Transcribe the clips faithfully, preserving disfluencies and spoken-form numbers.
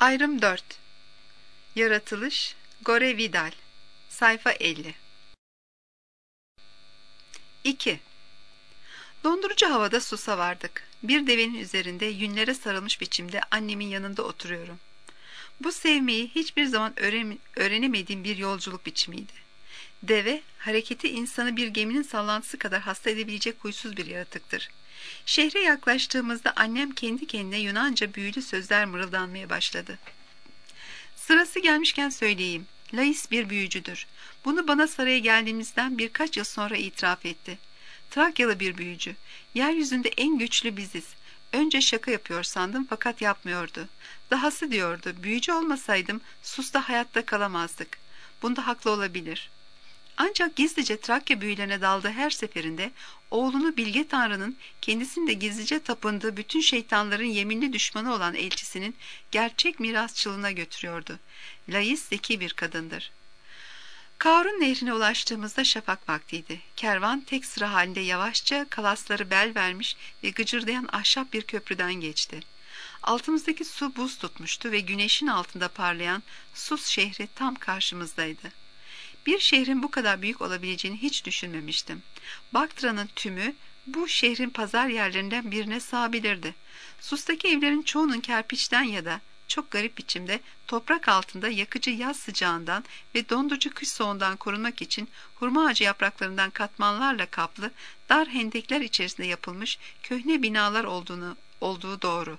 Ayrım dört. Yaratılış Gore Vidal. Sayfa elli. iki. Dondurucu havada Sus'a vardık. Bir devenin üzerinde yünlere sarılmış biçimde annemin yanında oturuyorum. Bu sevmeyi hiçbir zaman öğren öğrenemediğim bir yolculuk biçimiydi. Deve, hareketi insanı bir geminin sallantısı kadar hasta edebilecek huysuz bir yaratıktır. Şehre yaklaştığımızda annem kendi kendine Yunanca büyülü sözler mırıldanmaya başladı. Sırası gelmişken söyleyeyim, Lais bir büyücüdür. Bunu bana saraya geldiğimizden birkaç yıl sonra itiraf etti. Trakyalı bir büyücü. Yeryüzünde en güçlü biziz. Önce şaka yapıyor sandım fakat yapmıyordu. Dahası diyordu, büyücü olmasaydım Sus'ta hayatta kalamazdık. Bunda haklı olabilir. Ancak gizlice Trakya büyülerine daldığı her seferinde oğlunu Bilge Tanrı'nın kendisinin de gizlice tapındığı bütün şeytanların yeminli düşmanı olan elçisinin gerçek mirasçılığına götürüyordu. Lais zeki bir kadındır. Karun nehrine ulaştığımızda şafak vaktiydi. Kervan tek sıra halinde yavaşça kalasları bel vermiş ve gıcırdayan ahşap bir köprüden geçti. Altımızdaki su buz tutmuştu ve güneşin altında parlayan Sus şehri tam karşımızdaydı. Bir şehrin bu kadar büyük olabileceğini hiç düşünmemiştim. Baktra'nın tümü bu şehrin pazar yerlerinden birine sığabilirdi. Sus'taki evlerin çoğunun kerpiçten ya da çok garip biçimde toprak altında yakıcı yaz sıcağından ve dondurucu kış soğuğundan korunmak için hurma ağacı yapraklarından katmanlarla kaplı dar hendekler içerisinde yapılmış köhne binalar olduğunu, olduğu doğru.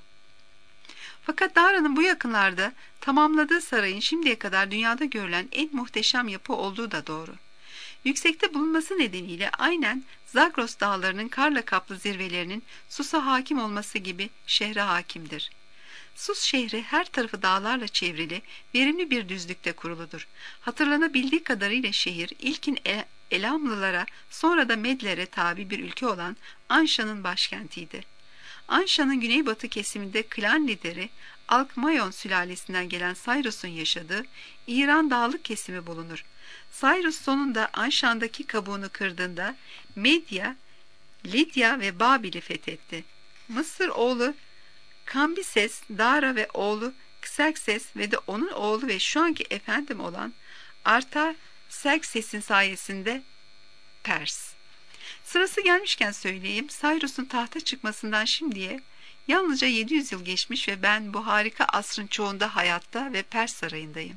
Fakat Dara'nın bu yakınlarda tamamladığı sarayın şimdiye kadar dünyada görülen en muhteşem yapı olduğu da doğru. Yüksekte bulunması nedeniyle aynen Zagros dağlarının karla kaplı zirvelerinin Sus'a hakim olması gibi şehre hakimdir. Sus şehri her tarafı dağlarla çevrili, verimli bir düzlükte kuruludur. Hatırlanabildiği kadarıyla şehir ilkin El Elamlılara sonra da Medlere tabi bir ülke olan Anşa'nın başkentiydi. Anşa'nın güneybatı kesiminde klan lideri Alkmayon sülalesinden gelen Cyrus'un yaşadığı İran dağlık kesimi bulunur. Cyrus sonunda Anşan'daki kabuğunu kırdığında Medya, Lidya ve Babil'i fethetti. Mısır oğlu Kambises, Dara ve oğlu Xerxes ve de onun oğlu ve şu anki efendim olan Artaxerxes'in sayesinde Pers. Sırası gelmişken söyleyeyim, Cyrus'un tahta çıkmasından şimdiye yalnızca yedi yüz yıl geçmiş ve ben bu harika asrın çoğunda hayatta ve Pers sarayındayım.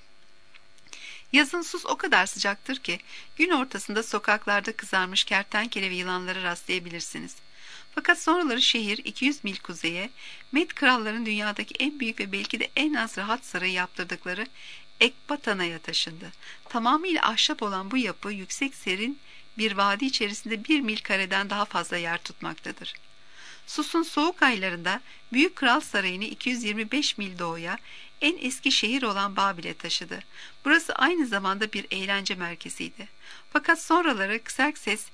Yazın Sus o kadar sıcaktır ki gün ortasında sokaklarda kızarmış kertenkele ve yılanlara rastlayabilirsiniz. Fakat sonraları şehir iki yüz mil kuzeye, Med kralların dünyadaki en büyük ve belki de en az rahat sarayı yaptırdıkları Ekbatana'ya taşındı. Tamamıyla ahşap olan bu yapı yüksek serin bir vadi içerisinde bir mil kareden daha fazla yer tutmaktadır. Sus'un soğuk aylarında Büyük Kral Sarayı'nı iki yüz yirmi beş mil doğuya en eski şehir olan Babil'e taşıdı. Burası aynı zamanda bir eğlence merkeziydi. Fakat sonraları Xerxes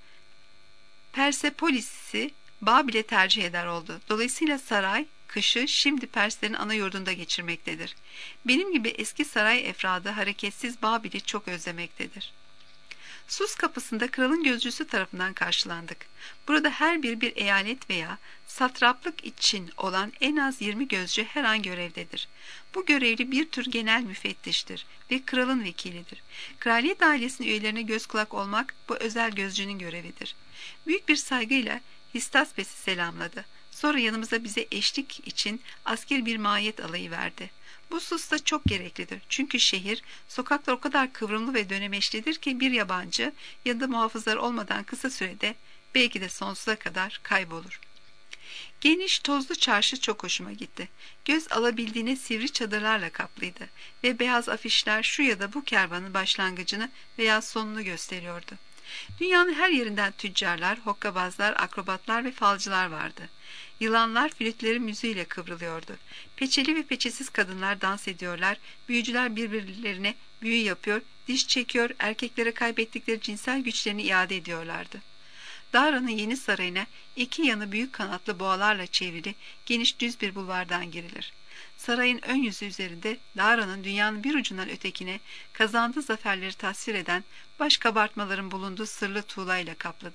Persepolis'i Babil'e tercih eder oldu. Dolayısıyla saray, kışı şimdi Perslerin ana yurdunda geçirmektedir. Benim gibi eski saray efradı hareketsiz Babil'i çok özlemektedir. Sus kapısında kralın gözcüsü tarafından karşılandık. Burada her bir bir eyalet veya satraplık için olan en az yirmi gözcü her an görevdedir. Bu görevli bir tür genel müfettiştir ve kralın vekilidir. Kraliyet ailesinin üyelerine göz kulak olmak bu özel gözcünün görevidir. Büyük bir saygıyla Histaspes'i selamladı. Sonra yanımıza bize eşlik için asker bir mahiyet alayı verdi. Bu Sus'ta çok gereklidir. Çünkü şehir, sokaklar o kadar kıvrımlı ve dönemeçlidir ki bir yabancı ya da muhafızlar olmadan kısa sürede belki de sonsuza kadar kaybolur. Geniş, tozlu çarşı çok hoşuma gitti. Göz alabildiğine sivri çadırlarla kaplıydı ve beyaz afişler şu ya da bu kervanın başlangıcını veya sonunu gösteriyordu. Dünyanın her yerinden tüccarlar, hokkabazlar, akrobatlar ve falcılar vardı. Yılanlar flütlerin müziğiyle kıvrılıyordu. Peçeli ve peçesiz kadınlar dans ediyorlar, büyücüler birbirlerine büyü yapıyor, diş çekiyor, erkeklere kaybettikleri cinsel güçlerini iade ediyorlardı. Dara'nın yeni sarayına iki yanı büyük kanatlı boğalarla çevrili geniş düz bir bulvardan girilir. Sarayın ön yüzü üzerinde Dara'nın dünyanın bir ucundan ötekine kazandığı zaferleri tasvir eden baş kabartmaların bulunduğu sırlı tuğlayla kaplıdır.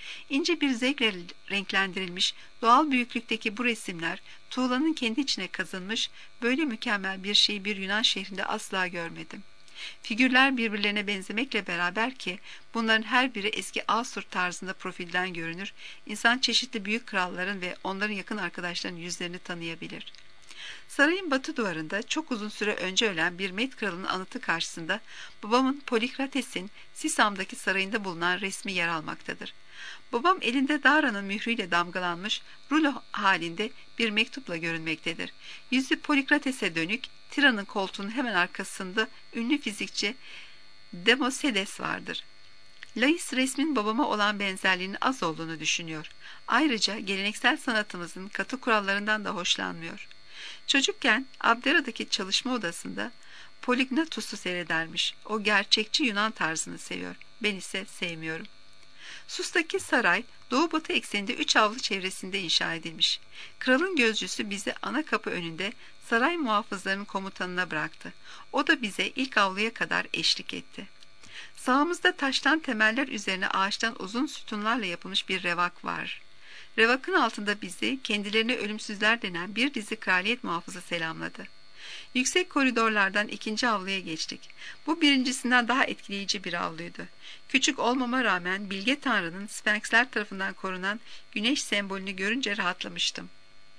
İnce bir zevkle renklendirilmiş, doğal büyüklükteki bu resimler, tuğlanın kendi içine kazınmış, böyle mükemmel bir şeyi bir Yunan şehrinde asla görmedim. Figürler birbirlerine benzemekle beraber ki bunların her biri eski Asur tarzında profilden görünür, insan çeşitli büyük kralların ve onların yakın arkadaşlarının yüzlerini tanıyabilir. Sarayın batı duvarında çok uzun süre önce ölen bir Med kralının anıtı karşısında babamın Polikrates'in Sisam'daki sarayında bulunan resmi yer almaktadır. Babam elinde Dara'nın mührüyle damgalanmış rulo halinde bir mektupla görünmektedir. Yüzü Polikrates'e dönük, Tira'nın koltuğunun hemen arkasında ünlü fizikçi Demosedes vardır. Lais resmin babama olan benzerliğinin az olduğunu düşünüyor. Ayrıca geleneksel sanatımızın katı kurallarından da hoşlanmıyor. Çocukken Abdera'daki çalışma odasında Polygnatus'u seyredermiş. O gerçekçi Yunan tarzını seviyor. Ben ise sevmiyorum. Sus'taki saray doğu batı ekseninde üç avlu çevresinde inşa edilmiş. Kralın gözcüsü bizi ana kapı önünde saray muhafızlarının komutanına bıraktı. O da bize ilk avluya kadar eşlik etti. Sağımızda taştan temeller üzerine ağaçtan uzun sütunlarla yapılmış bir revak var. Revakın altında bizi kendilerine ölümsüzler denen bir dizi kraliyet muhafızı selamladı. Yüksek koridorlardan ikinci avluya geçtik. Bu birincisinden daha etkileyici bir avluydu. Küçük olmama rağmen Bilge Tanrı'nın Sfenksler tarafından korunan güneş sembolünü görünce rahatlamıştım.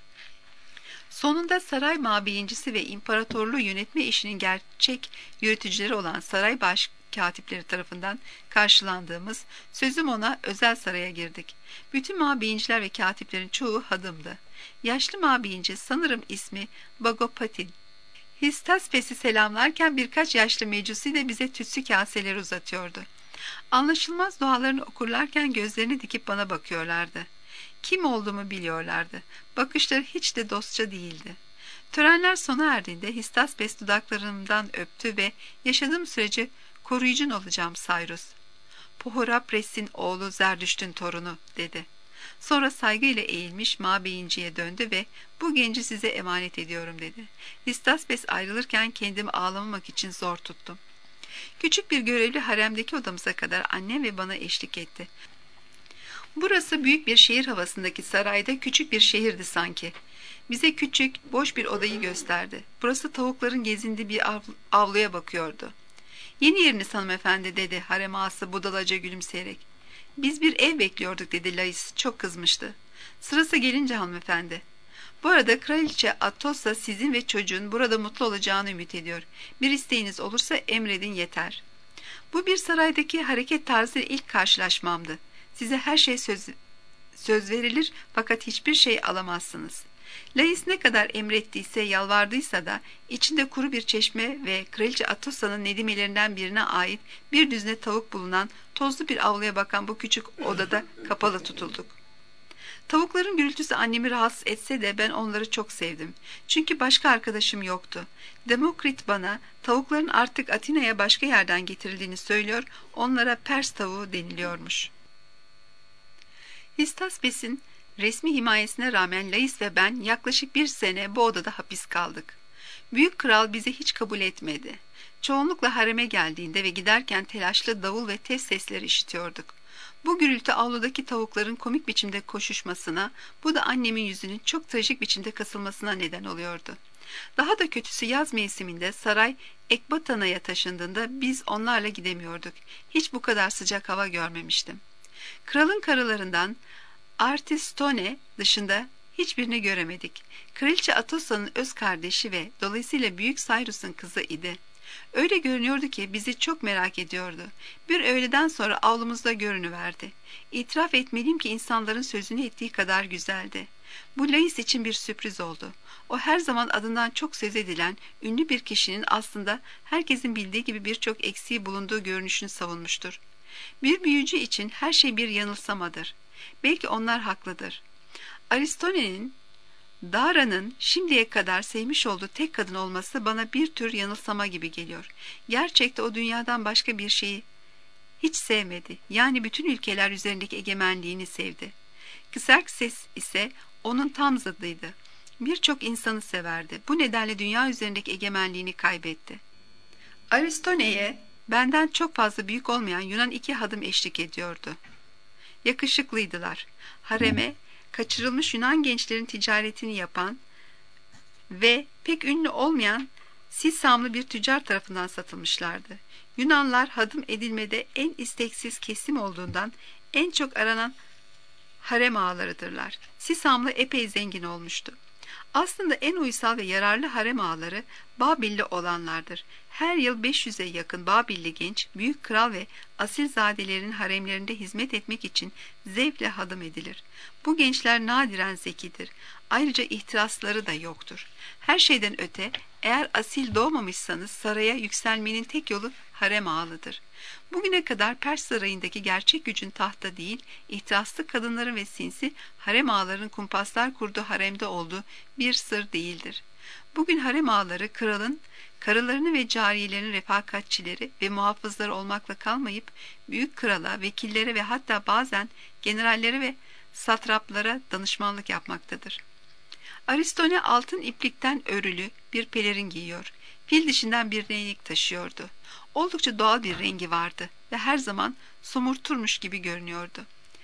Sonunda saray mabeyincisi ve imparatorluğu yönetme işinin gerçek yürütücüleri olan saray baş katipleri tarafından karşılandığımız sözüm ona özel saraya girdik. Bütün mabeyinciler ve katiplerin çoğu hadımdı. Yaşlı mabeyinci sanırım ismi Bagopatin. Histaspes'i selamlarken birkaç yaşlı mecusi de bize tütsü kaseleri uzatıyordu. Anlaşılmaz dualarını okurlarken gözlerini dikip bana bakıyorlardı. Kim olduğumu biliyorlardı. Bakışları hiç de dostça değildi. Törenler sona erdiğinde Histaspes dudaklarımdan öptü ve yaşadığım sürece koruyucun olacağım Cyrus. Pohorapres'in oğlu Zerdüşt'ün torunu dedi. Sonra saygıyla eğilmiş mabeyinciye döndü ve bu genci size emanet ediyorum dedi. Histaspes ayrılırken kendimi ağlamamak için zor tuttum. Küçük bir görevli haremdeki odamıza kadar annem ve bana eşlik etti. Burası büyük bir şehir havasındaki sarayda küçük bir şehirdi sanki. Bize küçük, boş bir odayı gösterdi. Burası tavukların gezindiği bir av avluya bakıyordu. Yeni yeriniz hanımefendi dedi harem ağası budalaca gülümseyerek. Biz bir ev bekliyorduk dedi Lais çok kızmıştı. Sırası gelince hanımefendi. Bu arada kraliçe Atossa sizin ve çocuğun burada mutlu olacağını ümit ediyor. Bir isteğiniz olursa emredin yeter. Bu bir saraydaki hareket tarzıyla ilk karşılaşmamdı. Size her şey söz, söz verilir fakat hiçbir şey alamazsınız. Lais ne kadar emrettiyse yalvardıysa da içinde kuru bir çeşme ve kraliçe Atossa'nın nedimelerinden birine ait bir düzine tavuk bulunan tozlu bir avluya bakan bu küçük odada kapalı tutulduk. Tavukların gürültüsü annemi rahatsız etse de ben onları çok sevdim. Çünkü başka arkadaşım yoktu. Demokrit bana tavukların artık Atina'ya başka yerden getirildiğini söylüyor, onlara Pers tavuğu deniliyormuş. Histaspes'in resmi himayesine rağmen Lais ve ben yaklaşık bir sene bu odada hapis kaldık. Büyük kral bizi hiç kabul etmedi. Çoğunlukla hareme geldiğinde ve giderken telaşlı davul ve tef sesleri işitiyorduk. Bu gürültü avludaki tavukların komik biçimde koşuşmasına, bu da annemin yüzünün çok trajik biçimde kasılmasına neden oluyordu. Daha da kötüsü yaz mevsiminde saray Ekbatana'ya taşındığında biz onlarla gidemiyorduk. Hiç bu kadar sıcak hava görmemiştim. Kralın karılarından Artistone dışında hiçbirini göremedik. Kraliçe Atossa'nın öz kardeşi ve dolayısıyla Büyük Cyrus'un kızı idi. Öyle görünüyordu ki bizi çok merak ediyordu. Bir öğleden sonra avlumuzda görünüverdi. İtiraf etmeliyim ki insanların sözünü ettiği kadar güzeldi. Bu Lais için bir sürpriz oldu. O her zaman adından çok söz edilen ünlü bir kişinin aslında herkesin bildiği gibi birçok eksiği bulunduğu görünüşünü savunmuştur. Bir büyücü için her şey bir yanılsamadır. Belki onlar haklıdır. Aristone'nin Dara'nın şimdiye kadar sevmiş olduğu tek kadın olması bana bir tür yanılsama gibi geliyor. Gerçekte o dünyadan başka bir şeyi hiç sevmedi. Yani bütün ülkeler üzerindeki egemenliğini sevdi. Xerxes ise onun tam zıddıydı. Birçok insanı severdi. Bu nedenle dünya üzerindeki egemenliğini kaybetti. Aristone'ye benden çok fazla büyük olmayan Yunan iki hadım eşlik ediyordu. Yakışıklıydılar. Hareme, kaçırılmış Yunan gençlerin ticaretini yapan ve pek ünlü olmayan Sisamlı bir tüccar tarafından satılmışlardı. Yunanlar hadım edilmede en isteksiz kesim olduğundan en çok aranan harem ağalarıdırlar. Sisamlı epey zengin olmuştu. Aslında en uysal ve yararlı harem ağaları Babilli olanlardır. Her yıl beş yüze yakın Babilli genç, büyük kral ve asilzadelerin haremlerinde hizmet etmek için zevkle hadım edilir. Bu gençler nadiren zekidir. Ayrıca ihtirasları da yoktur. Her şeyden öte, eğer asil doğmamışsanız saraya yükselmenin tek yolu harem ağalıdır. Bugüne kadar Pers sarayındaki gerçek gücün tahta değil, ihtiraslı kadınların ve sinsi harem ağaların kumpaslar kurduğu haremde olduğu bir sır değildir. Bugün harem ağaları kralın, karılarını ve cariyelerin refakatçileri ve muhafızları olmakla kalmayıp, büyük krala, vekillere ve hatta bazen generallere ve satraplara danışmanlık yapmaktadır. Aristone altın iplikten örülü bir pelerin giyiyor. Fil dişinden bir değnek taşıyordu. Oldukça doğal bir rengi vardı ve her zaman somurturmuş gibi görünüyordu.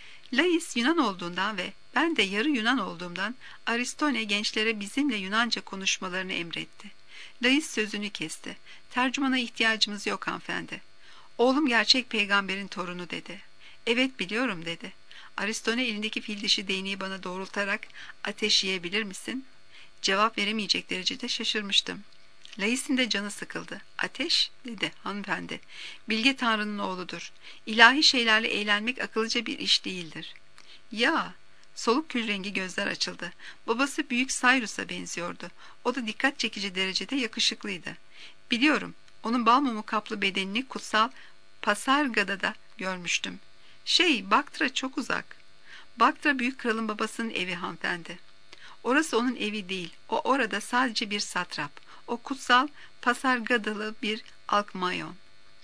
Lais Yunan olduğundan ve ben de yarı Yunan olduğumdan Aristone gençlere bizimle Yunanca konuşmalarını emretti. Lais sözünü kesti. Tercümana ihtiyacımız yok hanımefendi. Oğlum gerçek peygamberin torunu dedi. Evet biliyorum dedi. Aristone elindeki fil dişi değneği bana doğrultarak ateş yiyebilir misin? Cevap veremeyecek derecede şaşırmıştım. Lais'in de canı sıkıldı. Ateş dedi hanımefendi. Bilge Tanrı'nın oğludur. İlahi şeylerle eğlenmek akıllıca bir iş değildir. Ya, soluk kül rengi gözler açıldı. Babası büyük Cyrus'a benziyordu. O da dikkat çekici derecede yakışıklıydı. Biliyorum, onun bal mumu kaplı bedenini kutsal Pasargada'da da görmüştüm. Şey, Baktra çok uzak. Baktra büyük kralın babasının evi hanımefendi. Orası onun evi değil. O orada sadece bir satrap. O kutsal Pasargadalı bir Alkmayon.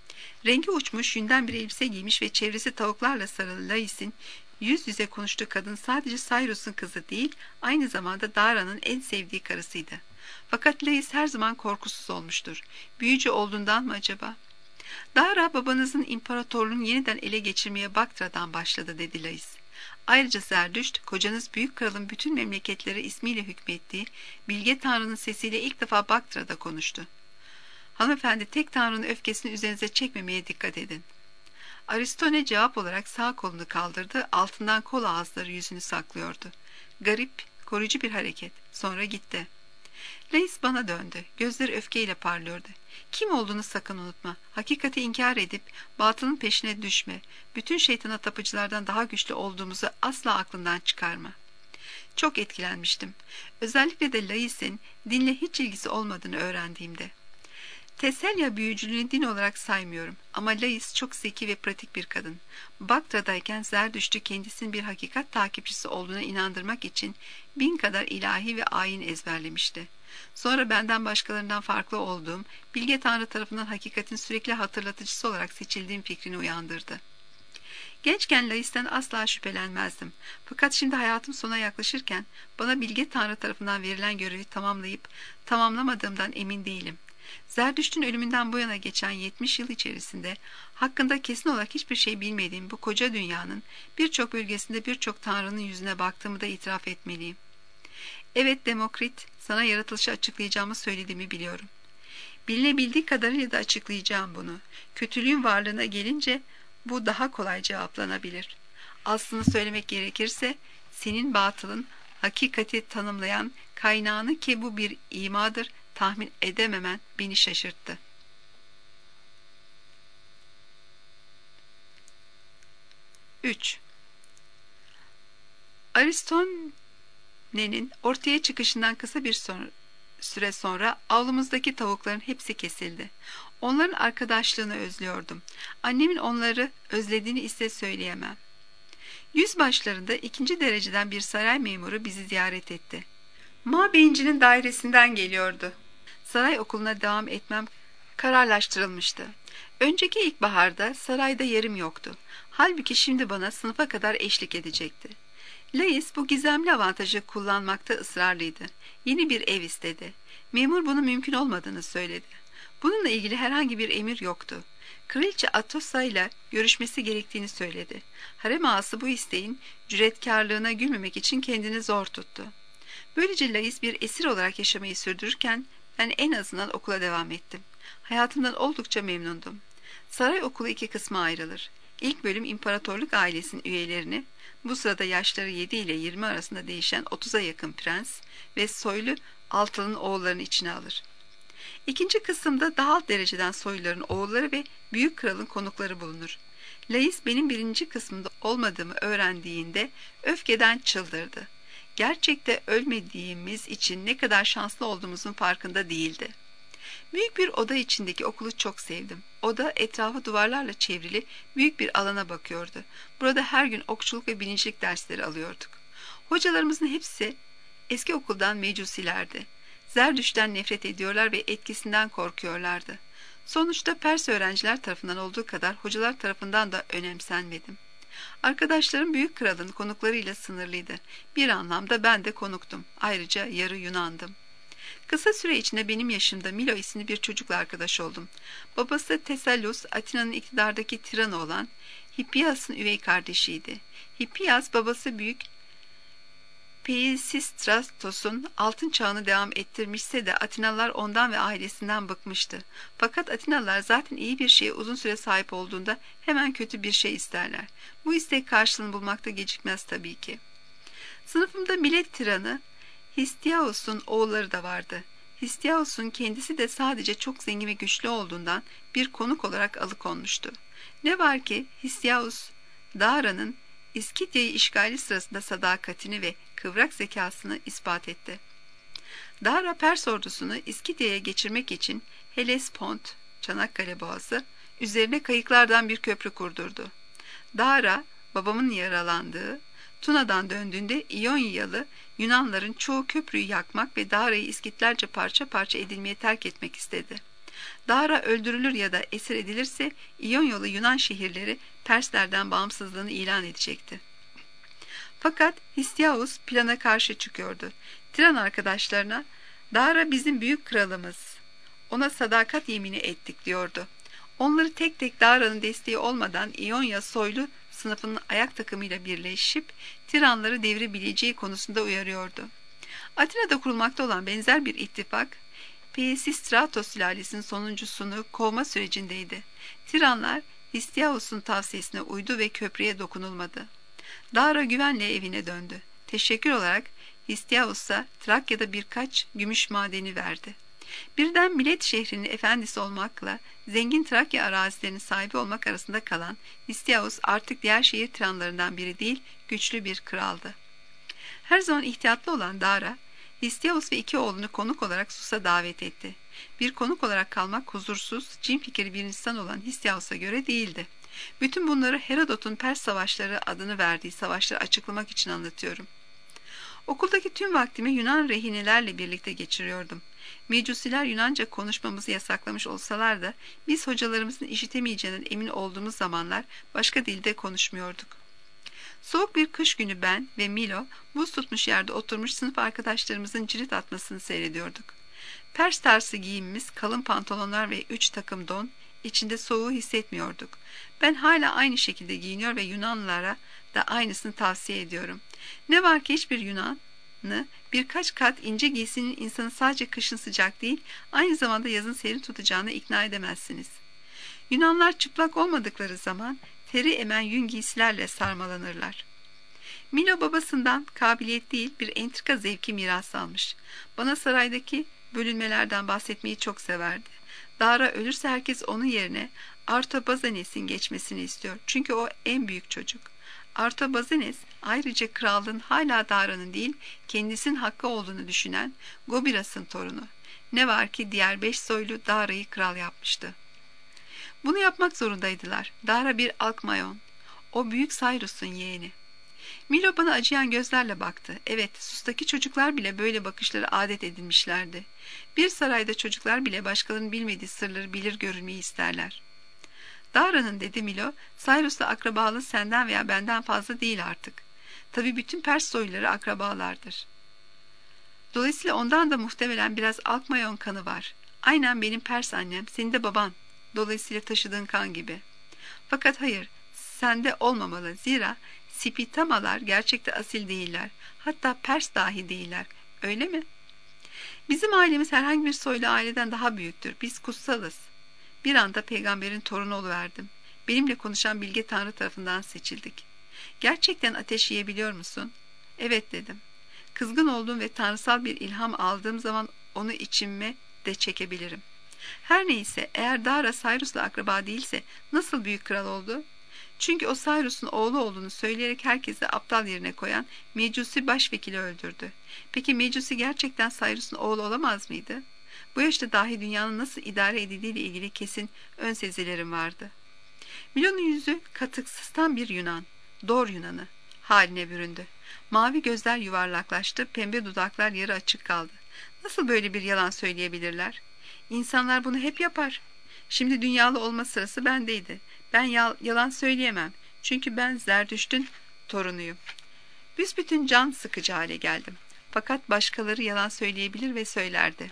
Rengi uçmuş, yünden bir elbise giymiş ve çevresi tavuklarla sarılı Lais'in yüz yüze konuştuğu kadın sadece Cyrus'un kızı değil, aynı zamanda Dara'nın en sevdiği karısıydı. Fakat Lais her zaman korkusuz olmuştur. Büyücü olduğundan mı acaba? Dara babanızın imparatorluğunu yeniden ele geçirmeye Baktra'dan başladı dedi Lais. Ayrıca Zerdüşt, kocanız büyük kralın bütün memleketlere ismiyle hükmettiği Bilge Tanrı'nın sesiyle ilk defa Baktra'da konuştu. Hanımefendi tek Tanrı'nın öfkesini üzerinize çekmemeye dikkat edin. Aristone cevap olarak sağ kolunu kaldırdı, altından kol ağızları yüzünü saklıyordu. Garip, koruyucu bir hareket. Sonra gitti. Lais bana döndü. Gözleri öfkeyle parlıyordu. Kim olduğunu sakın unutma. Hakikati inkar edip batılın peşine düşme. Bütün şeytana tapıcılardan daha güçlü olduğumuzu asla aklından çıkarma. Çok etkilenmiştim. Özellikle de Lais'in dinle hiç ilgisi olmadığını öğrendiğimde. Teselya büyücülüğünü din olarak saymıyorum ama Lais çok zeki ve pratik bir kadın. Baktra'dayken Zerdüşt'ü kendisinin bir hakikat takipçisi olduğuna inandırmak için bin kadar ilahi ve ayin ezberlemişti. Sonra benden başkalarından farklı olduğum, Bilge Tanrı tarafından hakikatin sürekli hatırlatıcısı olarak seçildiğim fikrini uyandırdı. Gençken Lais'ten asla şüphelenmezdim. Fakat şimdi hayatım sona yaklaşırken bana Bilge Tanrı tarafından verilen görevi tamamlayıp tamamlamadığımdan emin değilim. Zerdüşt'ün ölümünden bu yana geçen yetmiş yıl içerisinde hakkında kesin olarak hiçbir şey bilmediğim bu koca dünyanın birçok bölgesinde birçok tanrının yüzüne baktığımı da itiraf etmeliyim. Evet Demokrit, sana yaratılışı açıklayacağımı söylediğimi biliyorum. Bilinebildiği kadarıyla da açıklayacağım bunu. Kötülüğün varlığına gelince bu daha kolay cevaplanabilir. Aslını söylemek gerekirse senin batılın hakikati tanımlayan kaynağını ki bu bir imadır tahmin edememen beni şaşırttı. üç. Aristone'nin ortaya çıkışından kısa bir sonra, süre sonra avlumuzdaki tavukların hepsi kesildi. Onların arkadaşlığını özlüyordum. Annemin onları özlediğini ise söyleyemem. Yüzbaşlarında ikinci dereceden bir saray memuru bizi ziyaret etti. Mabeyincinin dairesinden geliyordu. Saray okuluna devam etmem kararlaştırılmıştı. Önceki ilkbaharda sarayda yerim yoktu. Halbuki şimdi bana sınıfa kadar eşlik edecekti. Lais bu gizemli avantajı kullanmakta ısrarlıydı. Yeni bir ev istedi. Memur bunun mümkün olmadığını söyledi. Bununla ilgili herhangi bir emir yoktu. Kraliçe Atossa ile görüşmesi gerektiğini söyledi. Harem ağası bu isteğin cüretkarlığına gülmemek için kendini zor tuttu. Böylece Lais bir esir olarak yaşamayı sürdürürken ben en azından okula devam ettim. Hayatımdan oldukça memnundum. Saray okulu iki kısma ayrılır. İlk bölüm imparatorluk ailesinin üyelerini, bu sırada yaşları yedi ile yirmi arasında değişen otuza yakın prens ve soylu altılının oğullarını içine alır. İkinci kısımda daha alt dereceden soyluların oğulları ve büyük kralın konukları bulunur. Lais benim birinci kısmında olmadığımı öğrendiğinde öfkeden çıldırdı. Gerçekte ölmediğimiz için ne kadar şanslı olduğumuzun farkında değildi. Büyük bir oda içindeki okulu çok sevdim. Oda etrafı duvarlarla çevrili büyük bir alana bakıyordu. Burada her gün okçuluk ve binicilik dersleri alıyorduk. Hocalarımızın hepsi eski okuldan mecusilerdi. Zerdüş'ten nefret ediyorlar ve etkisinden korkuyorlardı. Sonuçta Pers öğrenciler tarafından olduğu kadar hocalar tarafından da önemsenmedim. Arkadaşlarım büyük kralın konuklarıyla sınırlıydı. Bir anlamda ben de konuktum. Ayrıca yarı Yunandım. Kısa süre içinde benim yaşımda Milo isimli bir çocukla arkadaş oldum. Babası Tesallus, Atina'nın iktidardaki tiranı olan Hippias'ın üvey kardeşiydi. Hippias babası büyük Peisistratos'un altın çağını devam ettirmişse de Atinalılar ondan ve ailesinden bıkmıştı. Fakat Atinalılar zaten iyi bir şeye uzun süre sahip olduğunda hemen kötü bir şey isterler. Bu istek karşılığını bulmakta gecikmez tabii ki. Sınıfımda Milet tiranı Histiaos'un oğulları da vardı. Histiaos'un kendisi de sadece çok zengin ve güçlü olduğundan bir konuk olarak alıkonmuştu. Ne var ki Histiaos, Dara'nın İskitya'yı işgali sırasında sadakatini ve kıvrak zekasını ispat etti. Dara Pers ordusunu İskitya'ya geçirmek için Hellespont, Çanakkale Boğazı, üzerine kayıklardan bir köprü kurdurdu. Dara, babamın yaralandığı Tuna'dan döndüğünde İyonyalı Yunanların çoğu köprüyü yakmak ve Dara'yı İskitlerce parça parça edilmeye terk etmek istedi. Dara öldürülür ya da esir edilirse İyonyalı Yunan şehirleri Perslerden bağımsızlığını ilan edecekti. Fakat Histiaos plana karşı çıkıyordu. Tiran arkadaşlarına Dara bizim büyük kralımız, ona sadakat yemini ettik diyordu. Onları tek tek Dara'nın desteği olmadan İyonya soylu sınıfının ayak takımıyla birleşip tiranları devirebileceği konusunda uyarıyordu. Atina'da kurulmakta olan benzer bir ittifak Peisistratos sülalesinin sonuncusunu kovma sürecindeydi. Tiranlar Histiaos'un tavsiyesine uydu ve köprüye dokunulmadı. Dara güvenle evine döndü. Teşekkür olarak Histiaos'a Trakya'da birkaç gümüş madeni verdi. Birden Milet şehrinin efendisi olmakla zengin Trakya arazilerinin sahibi olmak arasında kalan Histiaos artık diğer şehir tiranlarından biri değil, güçlü bir kraldı. Her zaman ihtiyatlı olan Dara, Histiaos ve iki oğlunu konuk olarak Sus'a davet etti. Bir konuk olarak kalmak huzursuz, cin fikri bir insan olan Histiaos'a göre değildi. Bütün bunları Herodot'un Pers savaşları adını verdiği savaşları açıklamak için anlatıyorum. Okuldaki tüm vaktimi Yunan rehinelerle birlikte geçiriyordum. Mecusiler Yunanca konuşmamızı yasaklamış olsalar da biz hocalarımızın işitemeyeceğinden emin olduğumuz zamanlar başka dilde konuşmuyorduk. Soğuk bir kış günü ben ve Milo buz tutmuş yerde oturmuş sınıf arkadaşlarımızın cirit atmasını seyrediyorduk. Pers tarzı giyimimiz, kalın pantolonlar ve üç takım don, içinde soğuğu hissetmiyorduk. Ben hala aynı şekilde giyiniyor ve Yunanlılara da aynısını tavsiye ediyorum. Ne var ki hiçbir Yunanlı birkaç kat ince giysinin insanı sadece kışın sıcak değil, aynı zamanda yazın serin tutacağına ikna edemezsiniz. Yunanlar çıplak olmadıkları zaman teri emen yün giysilerle sarmalanırlar. Milo babasından kabiliyet değil bir entrika zevki miras almış. Bana saraydaki bölünmelerden bahsetmeyi çok severdi. Dara ölürse herkes onun yerine Artabazanes'in geçmesini istiyor. Çünkü o en büyük çocuk. Artabazanes ayrıca krallığın hala Dara'nın değil kendisinin hakkı olduğunu düşünen Gobiras'ın torunu. Ne var ki diğer beş soylu Dara'yı kral yapmıştı. Bunu yapmak zorundaydılar. Dara bir Alkmayon. O büyük Cyrus'un yeğeni. Milo bana acıyan gözlerle baktı. Evet, Sus'taki çocuklar bile böyle bakışları adet edinmişlerdi. Bir sarayda çocuklar bile başkalarının bilmediği sırları bilir görülmeyi isterler. Dara'nın dedi Milo, Cyrus'la akrabalığı senden veya benden fazla değil artık. Tabii bütün Pers soyluları akrabalardır. Dolayısıyla ondan da muhtemelen biraz Alkmayon kanı var. Aynen benim Pers annem, senin de baban. Dolayısıyla taşıdığın kan gibi. Fakat hayır, sende olmamalı. Zira Spitamalar gerçekte asil değiller. Hatta Pers dahi değiller. Öyle mi? Bizim ailemiz herhangi bir soylu aileden daha büyüktür. Biz kutsalız. Bir anda peygamberin torunu oluverdim. Benimle konuşan bilge Tanrı tarafından seçildik. Gerçekten ateş yiyebiliyor musun? Evet dedim. Kızgın olduğum ve tanrısal bir ilham aldığım zaman onu içime de çekebilirim. Her neyse, eğer Dara Cyrus'la akraba değilse nasıl büyük kral oldu? Çünkü o Cyrus'un oğlu olduğunu söyleyerek herkesi aptal yerine koyan Mecusi başvekili öldürdü. Peki Mecusi gerçekten Cyrus'un oğlu olamaz mıydı? Bu yaşta dahi dünyanın nasıl idare edildiğiyle ilgili kesin ön sezilerim vardı. Milon'un yüzü katıksızdan bir Yunan, Dor Yunanı haline büründü. Mavi gözler yuvarlaklaştı, pembe dudaklar yarı açık kaldı. Nasıl böyle bir yalan söyleyebilirler? İnsanlar bunu hep yapar. Şimdi dünyalı olma sırası bendeydi. Ben yal yalan söyleyemem. Çünkü ben Zerdüşt'ün torunuyum. Büsbütün can sıkıcı hale geldim. Fakat başkaları yalan söyleyebilir ve söylerdi.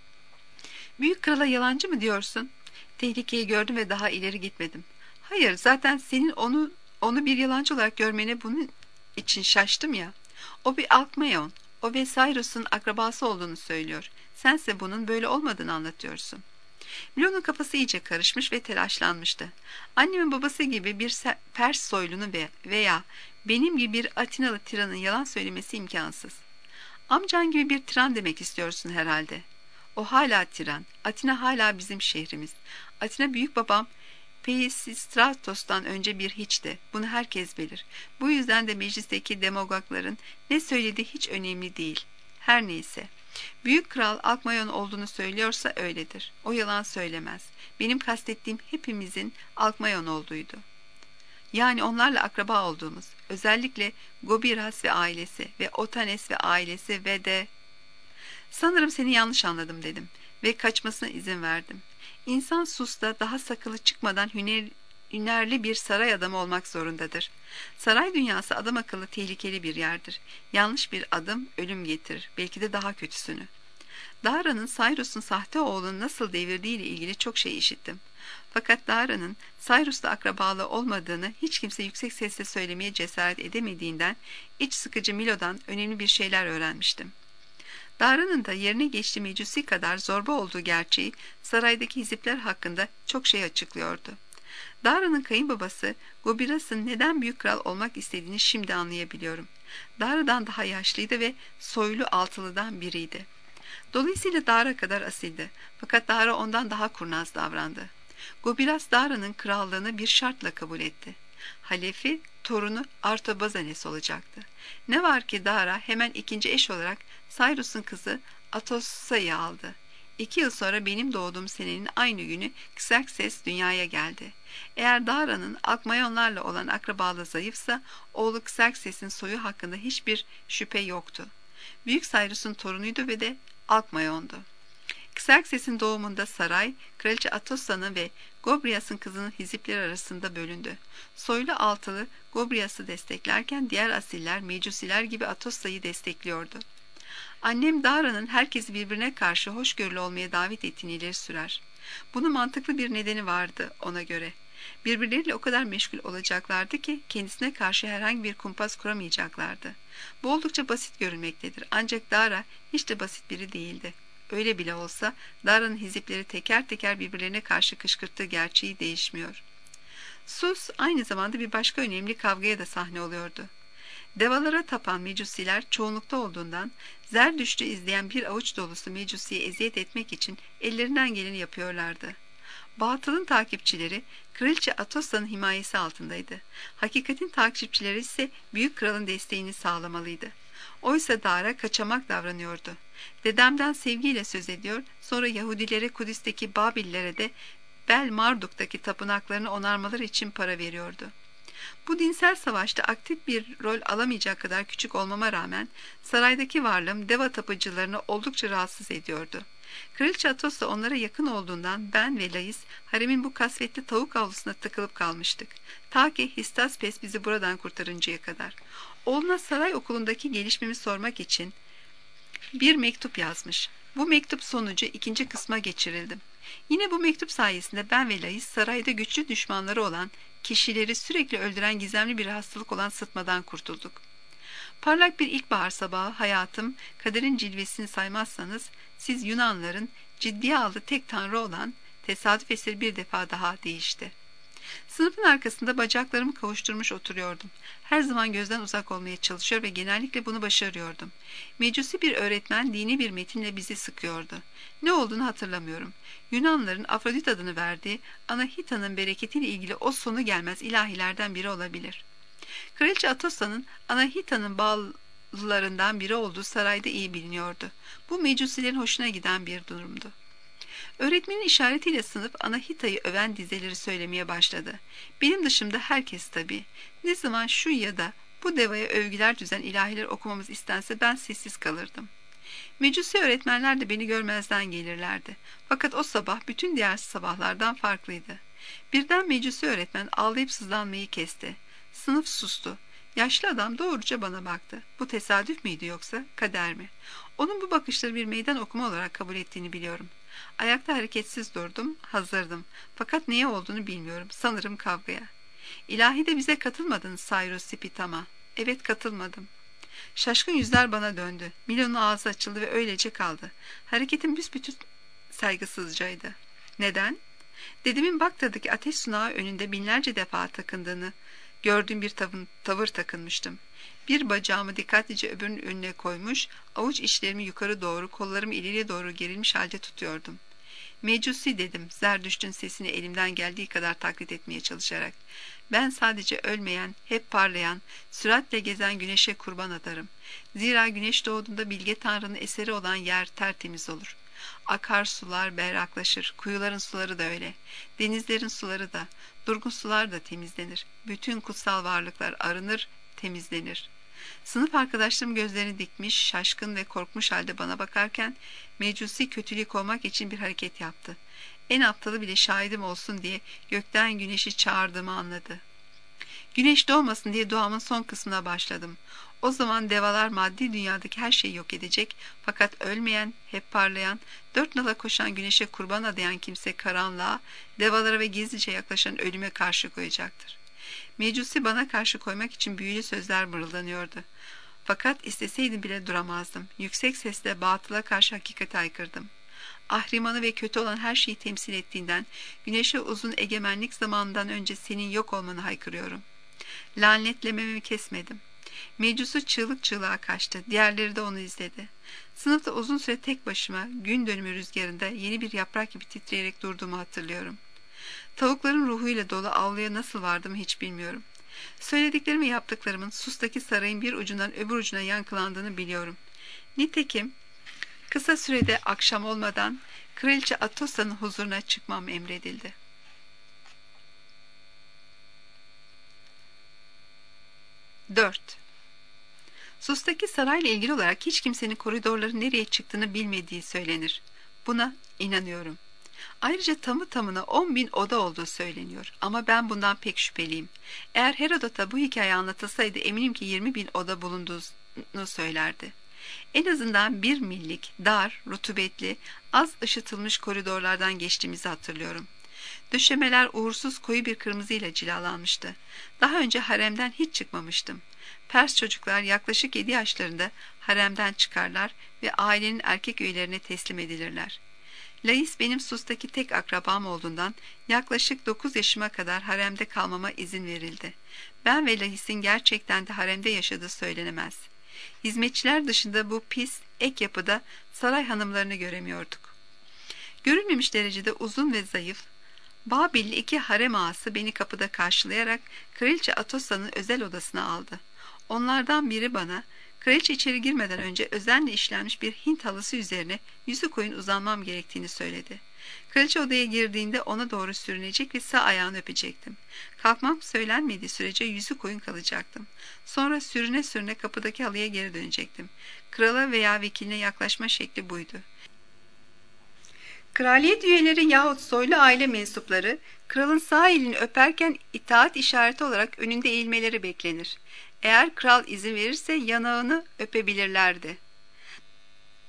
Büyük krala yalancı mı diyorsun? Tehlikeyi gördüm ve daha ileri gitmedim. Hayır, zaten senin onu onu bir yalancı olarak görmene bunun için şaştım ya. O bir Alkmaeon. O ve Cyrus'un akrabası olduğunu söylüyor. Sense bunun böyle olmadığını anlatıyorsun. Milon'un kafası iyice karışmış ve telaşlanmıştı. Annemin babası gibi bir Pers soylunu veya benim gibi bir Atinalı tiranın yalan söylemesi imkansız. Amcan gibi bir tiran demek istiyorsun herhalde. O hala tiran. Atina hala bizim şehrimiz. Atina büyük babam Peisistratos'tan önce bir hiçti. Bunu herkes bilir. Bu yüzden de meclisteki demagogların ne söylediği hiç önemli değil. Her neyse. Büyük kral Alkmaeon olduğunu söylüyorsa öyledir. O yalan söylemez. Benim kastettiğim hepimizin Alkmaeon olduğuydu. Yani onlarla akraba olduğumuz, özellikle Gobiras ve ailesi ve Otanes ve ailesi ve de... Sanırım seni yanlış anladım dedim ve kaçmasına izin verdim. İnsan Sus'ta daha sakalı çıkmadan hüner, hünerli bir saray adamı olmak zorundadır. Saray dünyası adam akıllı tehlikeli bir yerdir. Yanlış bir adım ölüm getirir, belki de daha kötüsünü. Dara'nın Cyrus'un sahte oğlunu nasıl devirdiğiyle ilgili çok şey işittim. Fakat Dara'nın Cyrus'la akrabalığı olmadığını hiç kimse yüksek sesle söylemeye cesaret edemediğinden iç sıkıcı Milo'dan önemli bir şeyler öğrenmiştim. Dara'nın da yerine geçtiği Mecusi kadar zorba olduğu gerçeği saraydaki hizipler hakkında çok şey açıklıyordu. Dara'nın kayınbabası Gobiras'ın neden büyük kral olmak istediğini şimdi anlayabiliyorum. Dara'dan daha yaşlıydı ve soylu altılıdan biriydi. Dolayısıyla Dara kadar asildi. Fakat Dara ondan daha kurnaz davrandı. Gobiras Dara'nın krallığını bir şartla kabul etti. Halefi torunu Artabazanes olacaktı. Ne var ki Dara hemen ikinci eş olarak Cyrus'un kızı Atossa'yı aldı. İki yıl sonra benim doğduğum senenin aynı günü Xerxes dünyaya geldi. Eğer Dara'nın Alkmaeonlarla olan akrabalığı zayıfsa, oğlu Xerxes'in soyu hakkında hiçbir şüphe yoktu. Büyük Cyrus'un torunuydu ve de Alkmaeon'du. Xerxes'in doğumunda saray, Kraliçe Atossa'nın ve Gobrias'ın kızının hizipleri arasında bölündü. Soylu altılı Gobrias'ı desteklerken diğer asiller, Mecusiler gibi Atossa'yı destekliyordu. Annem Dara'nın herkesi birbirine karşı hoşgörülü olmaya davet ettiğini ileri sürer. Bunun mantıklı bir nedeni vardı ona göre. Birbirleriyle o kadar meşgul olacaklardı ki kendisine karşı herhangi bir kumpas kuramayacaklardı. Bu oldukça basit görünmektedir. Ancak Dara hiç de basit biri değildi. Öyle bile olsa Dara'nın hizipleri teker teker birbirlerine karşı kışkırttığı gerçeği değişmiyor. Sus aynı zamanda bir başka önemli kavgaya da sahne oluyordu. Devalara tapan Mecusiler çoğunlukta olduğundan Zerdüşt'ü izleyen bir avuç dolusu Mecusi'ye eziyet etmek için ellerinden geleni yapıyorlardı. Batılın takipçileri Kraliçe Atossa'nın himayesi altındaydı. Hakikatin takipçileri ise büyük kralın desteğini sağlamalıydı. Oysa Dara kaçamak davranıyordu. Dedemden sevgiyle söz ediyor, sonra Yahudilere Kudüs'teki Babillere de Bel Marduk'taki tapınaklarını onarmaları için para veriyordu. Bu dinsel savaşta aktif bir rol alamayacak kadar küçük olmama rağmen saraydaki varlığım deva tapıcılarını oldukça rahatsız ediyordu. Kraliçe Atossa onlara yakın olduğundan ben ve Lais haremin bu kasvetli tavuk avlusuna takılıp kalmıştık. Ta ki Histaspes bizi buradan kurtarıncaya kadar. Oğluna saray okulundaki gelişmemi sormak için Bir mektup yazmış. Bu mektup sonucu ikinci kısma geçirildim. Yine bu mektup sayesinde ben ve Lais sarayda güçlü düşmanları olan, kişileri sürekli öldüren gizemli bir hastalık olan sıtmadan kurtulduk. Parlak bir ilkbahar sabahı hayatım, kaderin cilvesini saymazsanız, siz Yunanların ciddiye aldığı tek tanrı olan tesadüf eseri bir defa daha değişti. Sınıfın arkasında bacaklarımı kavuşturmuş oturuyordum. Her zaman gözden uzak olmaya çalışıyor ve genellikle bunu başarıyordum. Mecusi bir öğretmen dini bir metinle bizi sıkıyordu. Ne olduğunu hatırlamıyorum. Yunanlıların Afrodit adını verdiği Anahita'nın bereketiyle ilgili o sonu gelmez ilahilerden biri olabilir. Kraliçe Atosa'nın Anahita'nın bağlılarından biri olduğu sarayda iyi biliniyordu. Bu mecusilerin hoşuna giden bir durumdu. Öğretmenin işaretiyle sınıf Anahita'yı öven dizeleri söylemeye başladı. Benim dışımda herkes tabii. Ne zaman şu ya da bu devaya övgüler düzen ilahiler okumamız istense ben sessiz kalırdım. Mecusi öğretmenler de beni görmezden gelirlerdi. Fakat o sabah bütün diğer sabahlardan farklıydı. Birden mecusi öğretmen ağlayıp sızlanmayı kesti. Sınıf sustu. Yaşlı adam doğruca bana baktı. Bu tesadüf müydü yoksa kader mi? Onun bu bakışları bir meydan okuma olarak kabul ettiğini biliyorum. Ayakta hareketsiz durdum, hazırdım. Fakat neye olduğunu bilmiyorum. Sanırım kavgaya. İlahi de bize katılmadın Cyrus Spitama. Evet, katılmadım. Şaşkın yüzler bana döndü. Milon'un ağzı açıldı ve öylece kaldı. Hareketim büsbütün saygısızcaydı. Neden? Dedemin Bagdad'daki ateş sunağı önünde binlerce defa takındığını gördüğüm bir tavır, tavır takınmıştım. Bir bacağımı dikkatlice öbürünün önüne koymuş, avuç içlerimi yukarı doğru, kollarımı ileriye doğru gerilmiş halde tutuyordum. Mecusi dedim, Zerdüşt'ün sesini elimden geldiği kadar taklit etmeye çalışarak. Ben sadece ölmeyen, hep parlayan, süratle gezen güneşe kurban atarım. Zira güneş doğduğunda bilge Tanrı'nın eseri olan yer tertemiz olur. Akarsular berraklaşır, kuyuların suları da öyle. Denizlerin suları da, durgun sular da temizlenir. Bütün kutsal varlıklar arınır, temizlenir. Sınıf arkadaşlarım gözlerini dikmiş, şaşkın ve korkmuş halde bana bakarken Mecusi kötülüğü kovmak için bir hareket yaptı. En aptalı bile şahidim olsun diye gökten güneşi çağırdığımı anladı. Güneş doğmasın diye duamın son kısmına başladım. O zaman devalar maddi dünyadaki her şeyi yok edecek, fakat ölmeyen, hep parlayan, dört nala koşan güneşe kurban adayan kimse karanlığa, devalara ve gizlice yaklaşan ölüme karşı koyacaktır. Mecusi bana karşı koymak için büyülü sözler mırıldanıyordu. Fakat isteseydim bile duramazdım. Yüksek sesle batıla karşı hakikati haykırdım. Ahrimanı ve kötü olan her şeyi temsil ettiğinden, güneşe uzun egemenlik zamanından önce senin yok olmanı haykırıyorum. Lanetlememi kesmedim. Mecusu çığlık çığlığa kaçtı. Diğerleri de onu izledi. Sınıfta uzun süre tek başıma gün dönümü rüzgarında yeni bir yaprak gibi titreyerek durduğumu hatırlıyorum. Tavukların ruhuyla dolu avluya nasıl vardığımı hiç bilmiyorum. Söylediklerim ve yaptıklarımın Sus'taki sarayın bir ucundan öbür ucuna yankılandığını biliyorum. Nitekim kısa sürede akşam olmadan Kraliçe Atosa'nın huzuruna çıkmam emredildi. dört. Sus'taki sarayla ilgili olarak hiç kimsenin koridorların nereye çıktığını bilmediği söylenir. Buna inanıyorum. Ayrıca tamı tamına on bin oda olduğu söyleniyor. Ama ben bundan pek şüpheliyim. Eğer Herodot'a bu hikaye anlatılsaydı eminim ki yirmi bin oda bulunduğunu söylerdi. En azından bir millik, dar, rutubetli, az ışıtılmış koridorlardan geçtiğimizi hatırlıyorum. Döşemeler uğursuz koyu bir kırmızıyla cilalanmıştı. Daha önce haremden hiç çıkmamıştım. Pers çocuklar yaklaşık yedi yaşlarında haremden çıkarlar ve ailenin erkek üyelerine teslim edilirler. Lais benim Sus'taki tek akrabam olduğundan yaklaşık dokuz yaşıma kadar haremde kalmama izin verildi. Ben ve Lais'in gerçekten de haremde yaşadığı söylenemez. Hizmetçiler dışında bu pis ek yapıda saray hanımlarını göremiyorduk. Görülmemiş derecede uzun ve zayıf, Babilli iki harem ağası beni kapıda karşılayarak Kraliçe Atosa'nın özel odasına aldı. Onlardan biri bana, kraliçe içeri girmeden önce özenle işlenmiş bir Hint halısı üzerine yüzü koyun uzanmam gerektiğini söyledi. Kraliçe odaya girdiğinde ona doğru sürünecek ve sağ ayağını öpecektim. Kalkmam söylenmediği sürece yüzü koyun kalacaktım. Sonra sürüne sürüne kapıdaki halıya geri dönecektim. Krala veya vekiline yaklaşma şekli buydu. Kraliyet üyeleri yahut soylu aile mensupları, kralın sağ elini öperken itaat işareti olarak önünde eğilmeleri beklenir. Eğer kral izin verirse yanağını öpebilirlerdi.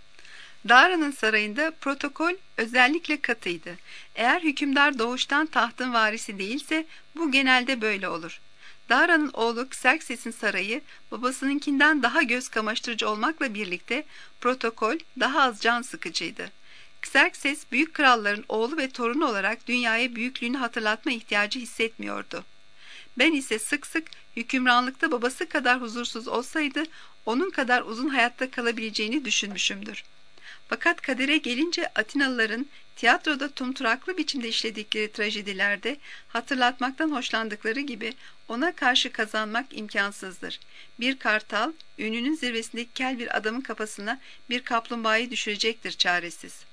Dara'nın sarayında protokol özellikle katıydı. Eğer hükümdar doğuştan tahtın varisi değilse bu genelde böyle olur. Dara'nın oğlu Xerxes'in sarayı babasınınkinden daha göz kamaştırıcı olmakla birlikte protokol daha az can sıkıcıydı. Xerxes büyük kralların oğlu ve torunu olarak dünyaya büyüklüğünü hatırlatma ihtiyacı hissetmiyordu. Ben ise sık sık hükümranlıkta babası kadar huzursuz olsaydı onun kadar uzun hayatta kalabileceğini düşünmüşümdür. Fakat kadere gelince Atinalıların tiyatroda tumturaklı biçimde işledikleri trajedilerde hatırlatmaktan hoşlandıkları gibi ona karşı kazanmak imkansızdır. Bir kartal, ününün zirvesindeki kel bir adamın kafasına bir kaplumbağayı düşürecektir çaresiz.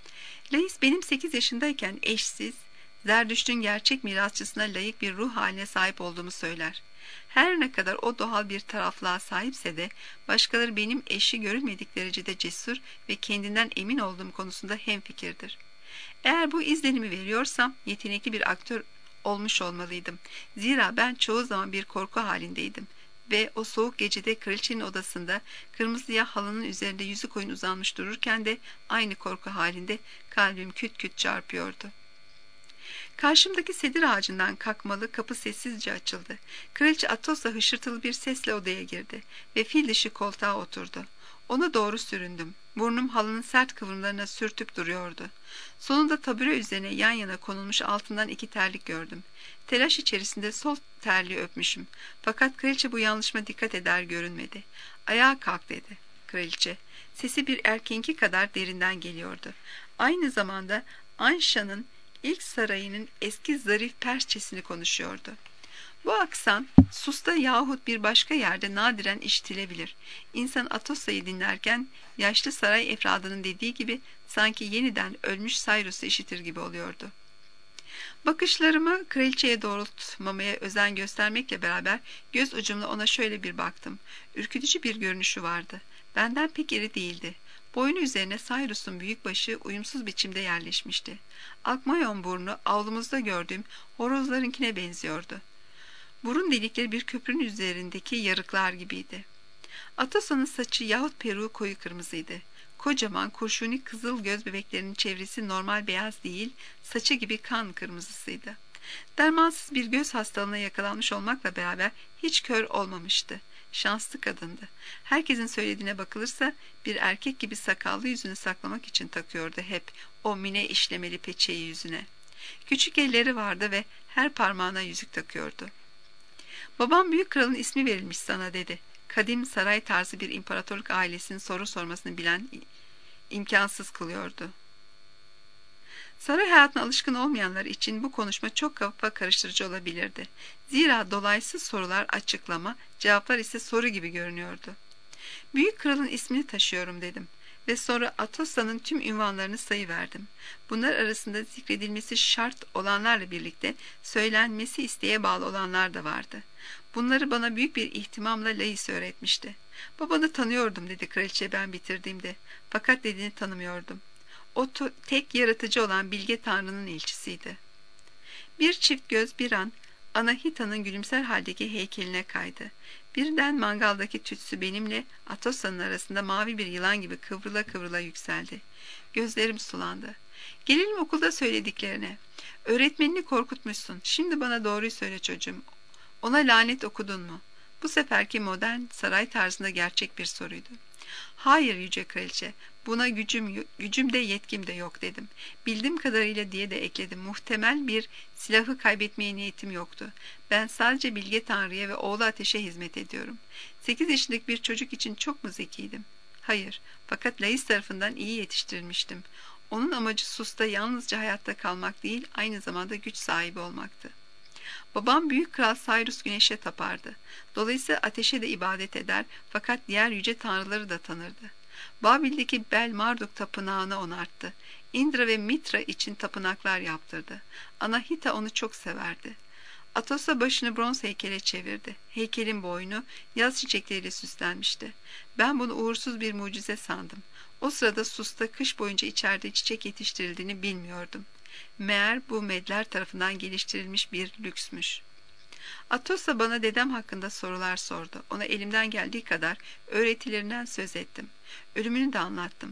Lais benim sekiz yaşındayken eşsiz, Zerdüşt'ün gerçek mirasçısına layık bir ruh haline sahip olduğumu söyler. Her ne kadar o doğal bir taraflığa sahipse de başkaları benim eşi görülmedik derecede cesur ve kendinden emin olduğum konusunda hemfikirdir. Eğer bu izlenimi veriyorsam yetenekli bir aktör olmuş olmalıydım. Zira ben çoğu zaman bir korku halindeydim ve o soğuk gecede kraliçenin odasında kırmızıya halının üzerinde yüzü koyun uzanmış dururken de aynı korku halinde kalbim küt küt çarpıyordu. Karşımdaki sedir ağacından kalkmalı kapı sessizce açıldı. Kraliçe Atos'a hışırtılı bir sesle odaya girdi ve fil dişi koltuğa oturdu. Ona doğru süründüm. Burnum halının sert kıvrımlarına sürtüp duruyordu. Sonunda tabure üzerine yan yana konulmuş altından iki terlik gördüm. Telaş içerisinde sol terliği öpmüşüm. Fakat kraliçe bu yanlışıma dikkat eder görünmedi. Ayağa kalk dedi kraliçe. Sesi bir erkeğinki kadar derinden geliyordu. Aynı zamanda Anşa'nın İlk sarayının eski zarif Persçesini konuşuyordu. Bu aksan Sus'ta yahut bir başka yerde nadiren işitilebilir. İnsan Atosa'yı dinlerken yaşlı saray efradının dediği gibi sanki yeniden ölmüş Cyrus'u işitir gibi oluyordu. Bakışlarımı kraliçeye doğrultmamaya özen göstermekle beraber göz ucumla ona şöyle bir baktım. Ürkütücü bir görünüşü vardı. Benden pek iri değildi. Boynu üzerine Cyrus'un büyük başı uyumsuz biçimde yerleşmişti. Akmayon burnu avlumuzda gördüğüm horozlarınkine benziyordu. Burun delikleri bir köprünün üzerindeki yarıklar gibiydi. Atosa'nın saçı yahut peruğu koyu kırmızıydı. Kocaman kurşuni kızıl göz bebeklerinin çevresi normal beyaz değil, saçı gibi kan kırmızısıydı. Dermansız bir göz hastalığına yakalanmış olmakla beraber hiç kör olmamıştı. Şanslı kadındı. Herkesin söylediğine bakılırsa bir erkek gibi sakallı yüzünü saklamak için takıyordu hep o mine işlemeli peçeyi yüzüne. Küçük elleri vardı ve her parmağına yüzük takıyordu. Babam büyük kralın ismi verilmiş sana dedi. Kadim saray tarzı bir imparatorluk ailesinin soru sormasını bilen imkansız kılıyordu. Saray hayatına alışkın olmayanlar için bu konuşma çok kafa karıştırıcı olabilirdi. Zira dolaysız sorular açıklama, cevaplar ise soru gibi görünüyordu. Büyük kralın ismini taşıyorum dedim ve sonra Atosa'nın tüm ünvanlarını sayıverdim. Bunlar arasında zikredilmesi şart olanlarla birlikte söylenmesi isteğe bağlı olanlar da vardı. Bunları bana büyük bir ihtimamla Lais öğretmişti. Babanı tanıyordum dedi kraliçe ben bitirdiğimde. Fakat dediğini tanımıyordum. O tek yaratıcı olan bilge tanrının elçisiydi. Bir çift göz bir an Anahita'nın gülümser haldeki heykeline kaydı. Birden mangaldaki tütsü benimle Atosa'nın arasında mavi bir yılan gibi kıvrıla kıvrıla yükseldi. Gözlerim sulandı. Gelelim okulda söylediklerine. Öğretmenini korkutmuşsun. Şimdi bana doğruyu söyle çocuğum. Ona lanet okudun mu? Bu seferki modern saray tarzında gerçek bir soruydu. Hayır yüce kraliçe, buna gücüm, gücüm de yetkim de yok dedim. Bildiğim kadarıyla diye de ekledim. Muhtemel bir silahı kaybetmeye niyetim yoktu. Ben sadece bilge tanrıya ve oğlu ateşe hizmet ediyorum. Sekiz yaşındaki bir çocuk için çok mu zekiydim? Hayır, fakat Lais tarafından iyi yetiştirilmiştim. Onun amacı Sus'ta yalnızca hayatta kalmak değil, aynı zamanda güç sahibi olmaktı. Babam büyük kral Cyrus güneşe tapardı. Dolayısıyla ateşe de ibadet eder fakat diğer yüce tanrıları da tanırdı. Babil'deki Bel Marduk tapınağını onarttı. Indra ve Mitra için tapınaklar yaptırdı. Anahita onu çok severdi. Atos'a başını bronz heykele çevirdi. Heykelin boynu yaz çiçekleriyle süslenmişti. Ben bunu uğursuz bir mucize sandım. O sırada Sus'ta kış boyunca içeride çiçek yetiştirildiğini bilmiyordum. Meğer bu Medler tarafından geliştirilmiş bir lüksmüş. Atos'a bana dedem hakkında sorular sordu. Ona elimden geldiği kadar öğretilerinden söz ettim. Ölümünü de anlattım.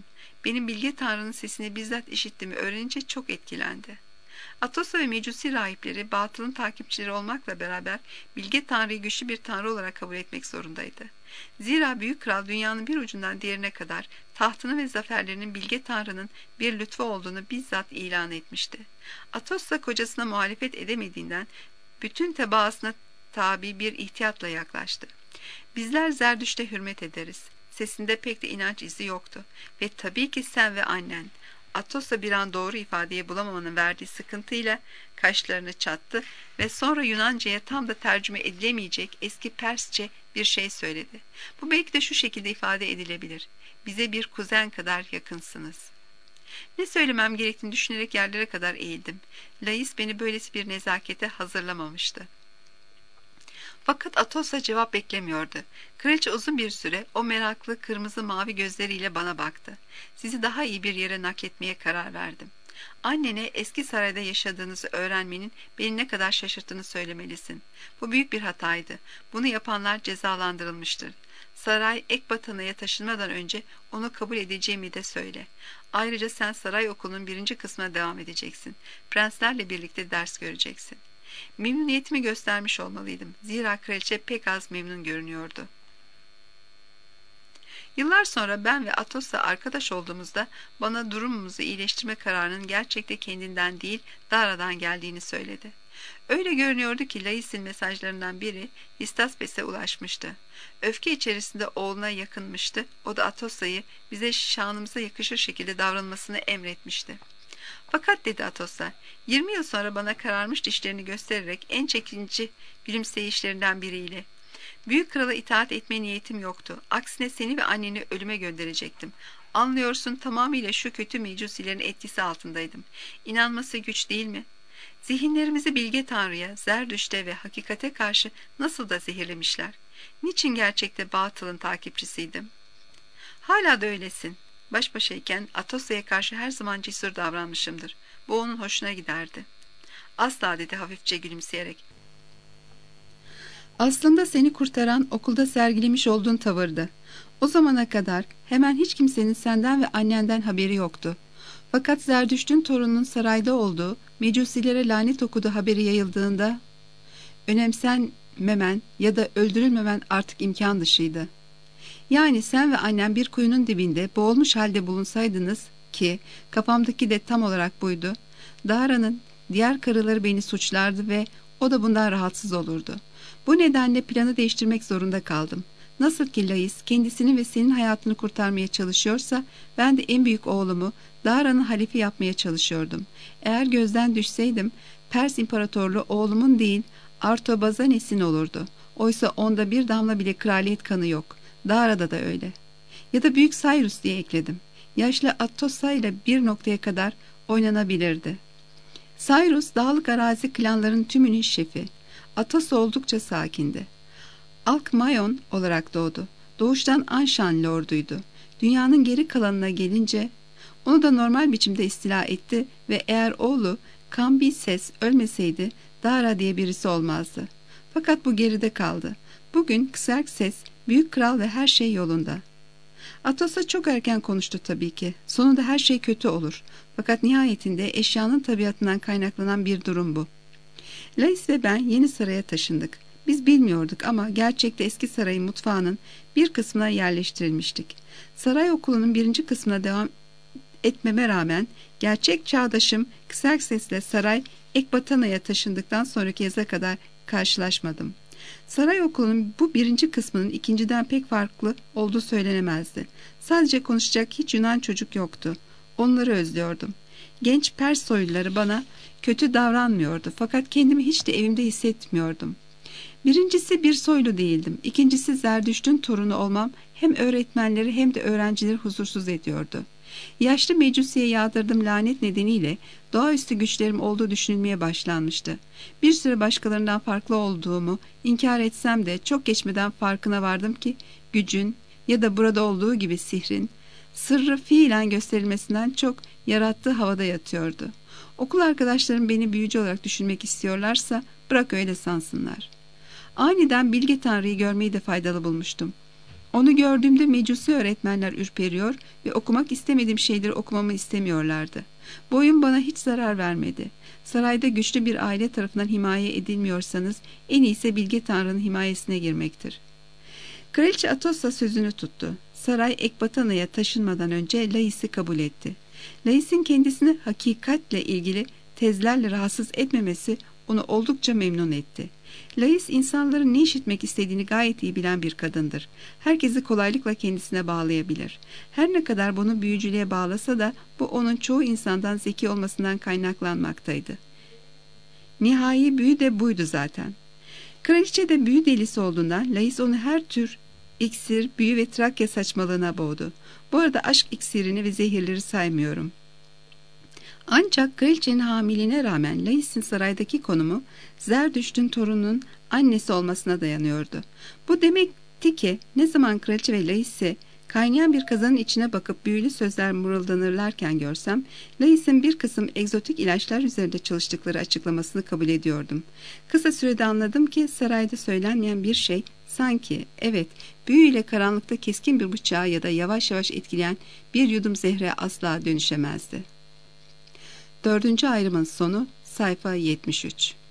benim bilge Tanrı'nın sesini bizzat işittiğimi öğrenince çok etkilendi. Atosa ve Mecusi rahipleri batılın takipçileri olmakla beraber bilge Tanrı'yı güçlü bir tanrı olarak kabul etmek zorundaydı. Zira büyük kral dünyanın bir ucundan diğerine kadar tahtını ve zaferlerinin bilge Tanrı'nın bir lütfu olduğunu bizzat ilan etmişti. Atos da kocasına muhalefet edemediğinden bütün tebaasına tabi bir ihtiyatla yaklaştı. Bizler Zerdüşt'e hürmet ederiz. Sesinde pek de inanç izi yoktu. Ve tabii ki sen ve annen. Atos'a bir an doğru ifadeyi bulamamanın verdiği sıkıntıyla kaşlarını çattı ve sonra Yunanca'ya tam da tercüme edilemeyecek eski Persçe bir şey söyledi. Bu belki de şu şekilde ifade edilebilir: bize bir kuzen kadar yakınsınız. Ne söylemem gerektiğini düşünerek yerlere kadar eğildim. Lais beni böylesi bir nezakete hazırlamamıştı. Fakat Atos'a cevap beklemiyordu. Kraliçe uzun bir süre o meraklı kırmızı mavi gözleriyle bana baktı. Sizi daha iyi bir yere nakletmeye karar verdim. Annene eski sarayda yaşadığınızı öğrenmenin beni ne kadar şaşırttığını söylemelisin. Bu büyük bir hataydı. Bunu yapanlar cezalandırılmıştır. Saray Ekbatana'ya taşınmadan önce onu kabul edeceğimi de söyle. Ayrıca sen saray okulunun birinci kısmına devam edeceksin. Prenslerle birlikte ders göreceksin. Memnuniyetimi göstermiş olmalıydım. Zira kraliçe pek az memnun görünüyordu. Yıllar sonra ben ve Atos'la arkadaş olduğumuzda bana durumumuzu iyileştirme kararının gerçekte kendinden değil, Dara'dan geldiğini söyledi. Öyle görünüyordu ki Lais'in mesajlarından biri Histaspes'e ulaşmıştı. Öfke içerisinde oğluna yakınmıştı. O da Atos'a'yı bize şanımıza yakışır şekilde davranmasını emretmişti. Fakat dedi Atos'a, yirmi yıl sonra bana kararmış dişlerini göstererek en çekici gülümseyişlerinden biriyle, büyük krala itaat etme niyetim yoktu. Aksine seni ve anneni ölüme gönderecektim. Anlıyorsun, tamamıyla şu kötü mecusilerin etkisi altındaydım. İnanması güç değil mi? Zihinlerimizi bilge Tanrı'ya, Zerdüşt'e ve hakikate karşı nasıl da zehirlemişler. Niçin gerçekte batılın takipçisiydim? Hala da öylesin. Baş başayken Atosa'ya karşı her zaman cesur davranmışımdır. Bu onun hoşuna giderdi. Asla, dedi hafifçe gülümseyerek. Aslında seni kurtaran okulda sergilemiş olduğun tavırdı. O zamana kadar hemen hiç kimsenin senden ve annenden haberi yoktu. Fakat Zerdüşt'ün torununun sarayda olduğu, mecusilere lanet okuduğu haberi yayıldığında önemsenmemen ya da öldürülmemen artık imkan dışıydı. Yani sen ve annem bir kuyunun dibinde boğulmuş halde bulunsaydınız ki kafamdaki de tam olarak buydu, Dara'nın diğer karıları beni suçlardı ve o da bundan rahatsız olurdu. Bu nedenle planı değiştirmek zorunda kaldım. Nasıl ki Lais kendisini ve senin hayatını kurtarmaya çalışıyorsa, ben de en büyük oğlumu Dara'nın halifi yapmaya çalışıyordum. Eğer gözden düşseydim, Pers İmparatorluğu oğlumun değil, Artobazanes'in olurdu. Oysa onda bir damla bile kraliyet kanı yok. Dara'da da öyle. Ya da Büyük Cyrus diye ekledim. Yaşlı Atossa ile bir noktaya kadar oynanabilirdi. Cyrus, dağlık arazi klanların tümünün şefi. Atossa oldukça sakindi. Alkmayon olarak doğdu. Doğuştan Anshan lorduydu. Dünyanın geri kalanına gelince onu da normal biçimde istila etti ve eğer oğlu Kambises ölmeseydi Dara diye birisi olmazdı. Fakat bu geride kaldı. Bugün Xerxes büyük kral ve her şey yolunda. Atos'a çok erken konuştu tabii ki. Sonunda her şey kötü olur. Fakat nihayetinde eşyanın tabiatından kaynaklanan bir durum bu. Lais ve ben yeni saraya taşındık. Biz bilmiyorduk ama gerçekte eski sarayın mutfağının bir kısmına yerleştirilmiştik. Saray okulunun birinci kısmına devam etmeme rağmen gerçek çağdaşım Xerxes'le saray Ekbatana'ya taşındıktan sonraki yaza kadar karşılaşmadım. Saray okulunun bu birinci kısmının ikinciden pek farklı olduğu söylenemezdi. Sadece konuşacak hiç Yunan çocuk yoktu. Onları özlüyordum. Genç Pers soyluları bana kötü davranmıyordu fakat kendimi hiç de evimde hissetmiyordum. Birincisi bir soylu değildim. İkincisi Zerdüşt'ün torunu olmam hem öğretmenleri hem de öğrencileri huzursuz ediyordu. Yaşlı mecusiye yağdırdığım lanet nedeniyle doğaüstü güçlerim olduğu düşünülmeye başlanmıştı. Bir süre başkalarından farklı olduğumu inkar etsem de çok geçmeden farkına vardım ki gücün ya da burada olduğu gibi sihrin sırrı fiilen gösterilmesinden çok yarattığı havada yatıyordu. Okul arkadaşlarım beni büyücü olarak düşünmek istiyorlarsa bırak öyle sansınlar. Aniden bilge Tanrı'yı görmeyi de faydalı bulmuştum. Onu gördüğümde mecusi öğretmenler ürperiyor ve okumak istemediğim şeyleri okumamı istemiyorlardı. Bu oyun bana hiç zarar vermedi. Sarayda güçlü bir aile tarafından himaye edilmiyorsanız en iyisi Bilge Tanrı'nın himayesine girmektir. Kraliçe Atossa sözünü tuttu. Saray Ekbatana'ya taşınmadan önce Lais'i kabul etti. Lais'in kendisini hakikatle ilgili tezlerle rahatsız etmemesi onu oldukça memnun etti. Lais insanların ne işitmek istediğini gayet iyi bilen bir kadındır. Herkesi kolaylıkla kendisine bağlayabilir. Her ne kadar bunu büyücülüğe bağlasa da bu onun çoğu insandan zeki olmasından kaynaklanmaktaydı. Nihai büyü de buydu zaten. Kraliçe de büyü delisi olduğundan Lais onu her tür iksir, büyü ve Trakya saçmalığına boğdu. Bu arada aşk iksirini ve zehirleri saymıyorum. Ancak kraliçenin hamiliğine rağmen Lais'in saraydaki konumu Zerdüşt'ün torununun annesi olmasına dayanıyordu. Bu demekti ki ne zaman kraliçe ve Lais'i kaynayan bir kazanın içine bakıp büyülü sözler mırıldanırlarken görsem, Lais'in bir kısım egzotik ilaçlar üzerinde çalıştıkları açıklamasını kabul ediyordum. Kısa sürede anladım ki sarayda söylenmeyen bir şey sanki, evet, büyüyle karanlıkta keskin bir bıçağı ya da yavaş yavaş etkileyen bir yudum zehre asla dönüşemezdi. Dördüncü ayrımın sonu, sayfa yetmiş üç.